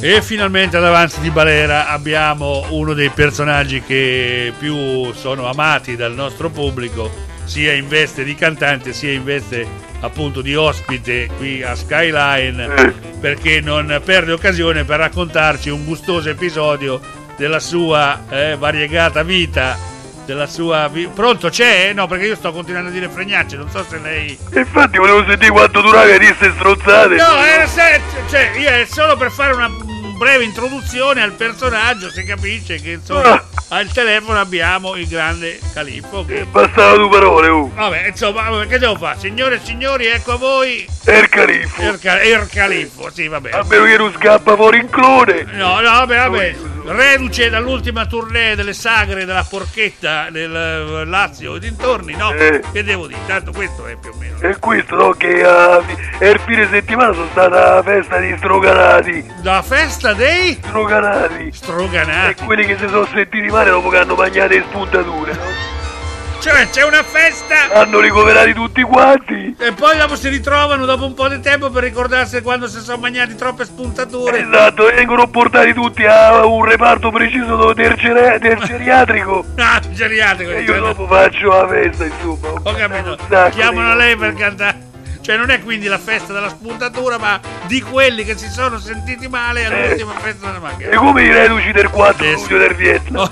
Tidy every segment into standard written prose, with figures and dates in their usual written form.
E finalmente ad Avanzi di Balera abbiamo uno dei personaggi che più sono amati dal nostro pubblico, sia in veste di cantante sia in veste appunto di ospite qui a Skyline, perché non perde occasione per raccontarci un gustoso episodio della sua variegata vita, della sua pronto c'è? No, perché io sto continuando a dire fregnacce, non so se lei... Infatti volevo sentire quanto durava che disse strozzate. No, cioè, io è solo per fare una breve introduzione al personaggio, si capisce che insomma al telefono abbiamo il grande Califfo che... Bastava due parole, Vabbè, insomma, che devo fare? Signore e signori, ecco a voi Califfo. Califfo, sì, vabbè. A meno che non scappa fuori in clone. No, vabbè. Reduce dall'ultima tournée delle sagre della Porchetta del Lazio e dintorni, no? Che devo dire? Tanto questo è più o meno. E questo, no? Che il fine settimana sono stata la festa di Stroganati. La festa dei? Stroganati. Stroganati. E quelli che si sono sentiti male dopo che hanno mangiato le spuntature, no? Cioè c'è una festa, hanno ricoverati tutti quanti e poi dopo si ritrovano dopo un po' di tempo per ricordarsi quando si sono mangiati troppe spuntature. Esatto, vengono portati tutti a un reparto preciso del geriatrico. Ah, geriatrico. E io dopo faccio la festa, insomma. Ho capito, chiamano lei per cantare. Cioè non è quindi la festa della spuntatura, ma di quelli che si sono sentiti male all'ultima festa della macchina. E come i reduci del 4 luglio del Vietnam.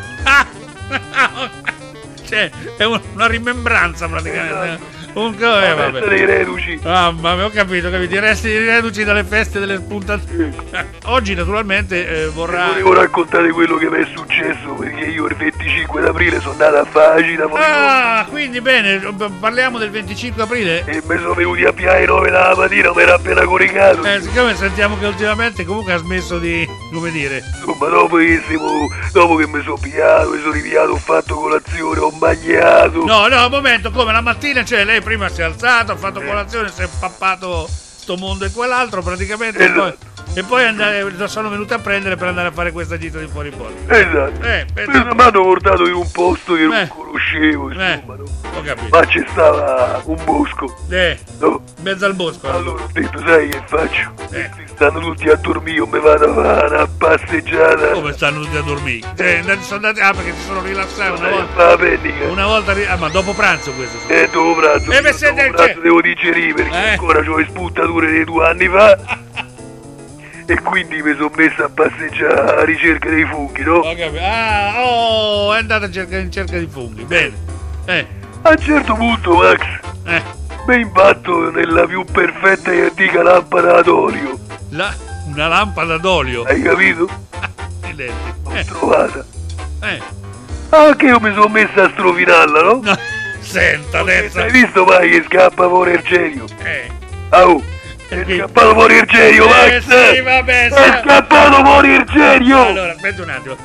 Cioè, è una rimembranza praticamente. Esatto. Vabbè. Dei reduci. Ma ho capito. I resti dei reduci dalle feste delle spuntature. Oggi naturalmente vorrà... Volevo raccontare quello che mi è successo, perché io il 25 d'aprile sono andato a fare la gita fuori. Quindi bene, parliamo del 25 aprile. E mi sono venuti a piare alle 9 della mattina, mi era appena coricato. Siccome sentiamo che ultimamente comunque ha smesso di, come dire... Insomma, dopo che mi sono pigliato, mi sono ripiato, ho fatto colazione, ho mangiato. No, un momento, come la mattina, cioè lei prima si è alzato, ha fatto colazione, si è pappato sto mondo e quell'altro praticamente, esatto. e poi sono venuto a prendere per andare a fare questa gita di fuori porta. Esatto. Mi hanno portato in un posto che non conoscevo, insomma, no? Ho capito. Ma ci stava un bosco. No? Mezzo al bosco. Allora ho detto, sai che faccio? Stanno tutti a dormire, io mi vado a fare una passeggiata. Come stanno tutti a dormire? Sono andati, perché si sono rilassati una volta. Ma dopo pranzo questo? Dopo pranzo. Dopo pranzo devo digerire perché ancora ho le spuntature dei 2 anni fa. E quindi mi sono messo a passeggiare alla ricerca dei funghi, no? È andato in cerca di funghi, bene. A un certo punto, Max, mi imbatto nella più perfetta e antica lampada d'olio. Una lampada d'olio? Hai capito? L'ho trovata. Anche io mi sono messo a strofinarla, no? Senta adesso. Hai visto mai che scappa fuori il genio? È scappato fuori il genio, Max! Sì, vabbè, è scappato fuori il genio! Allora, aspetta un attimo.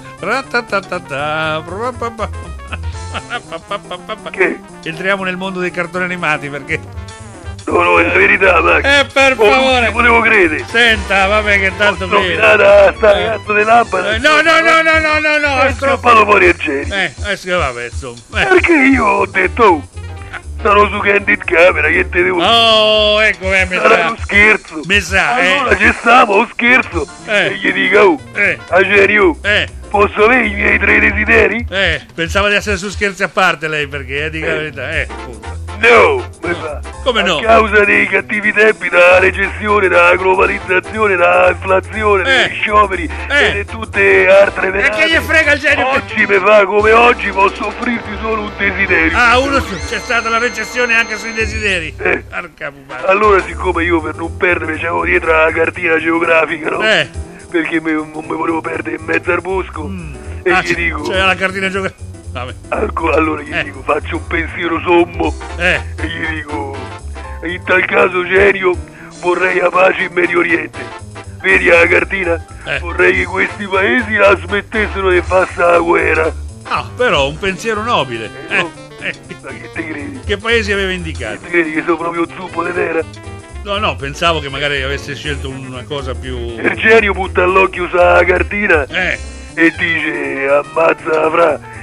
Che? Entriamo nel mondo dei cartoni animati perché... No, è la verità, Max! Per favore! Non volevo credere! Senta, vabbè che tanto qui... sta cazzo di lampada! No! È scappato fuori il genio! Vabbè, insomma... Perché io ho detto... Stanno su Candid Camera, che te devo dire? Ecco, mi sarà uno scherzo. Mi sa, allora ci stiamo, un scherzo. E gli dico, Agerio, posso avere i miei 3 desideri? Pensava di essere su Scherzi a parte lei, perché dica la verità, appunto. No, mi fa. Come no? A causa dei cattivi tempi, dalla recessione, dalla globalizzazione, dalla inflazione, degli scioperi e di tutte altre venate. E che gli frega il genio? Oggi mi fa come oggi, posso offrirti solo un desiderio. C'è stata la recessione anche sui desideri. Allora, siccome io per non perdermi c'avevo dietro la cartina geografica, no? Perché non mi volevo perdere in mezzo al bosco. E gli dico... C'è la cartina geografica. Vabbè. Allora gli dico, faccio un pensiero sommo e gli dico, in tal caso genio vorrei la pace in Medio Oriente. Vedi la cartina? Vorrei che questi paesi la smettessero di fare la guerra. Però un pensiero nobile. Ma che te credi? Che paesi aveva indicato? Che te credi che sono proprio zuppo di terra? No, pensavo che magari avesse scelto una cosa più... Il genio butta l'occhio sulla cartina e dice, ammazza fra...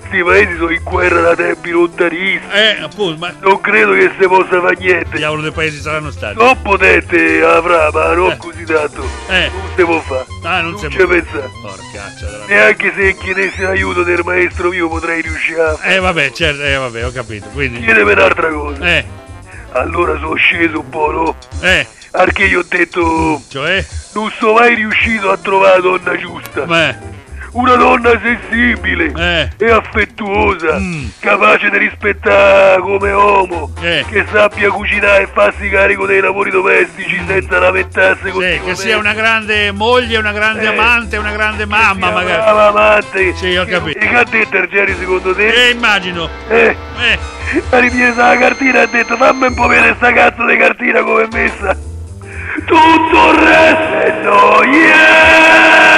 sti paesi sono in guerra da tempi lontanissimi. Appunto, ma non credo che si possa fare niente. Diavolo dei paesi saranno stati. Non potete avrà, ma non così tanto. Non si può fare. Non ci pensare. Porcaccia. Neanche se chiedessi l'aiuto del maestro mio potrei riuscire a fare. Vabbè, certo, vabbè, ho capito. Quindi. Chiedemi un'altra cosa. Allora sono sceso un po', no? Perché io ho detto. Cioè? Non sono mai riuscito a trovare la donna giusta. Una donna sensibile e affettuosa, capace di rispettare come uomo, che sappia cucinare e farsi carico dei lavori domestici senza lamentarsi continuamente. Che sia una grande moglie, una grande amante, una grande mamma magari. Brava amante. Sì, ho capito. E che ha detto Ergeri secondo te? Immagino. Ha ripreso la cartina e ha detto fammi un po' vedere sta cazzo di cartina come è messa. Tutto il resto è noia.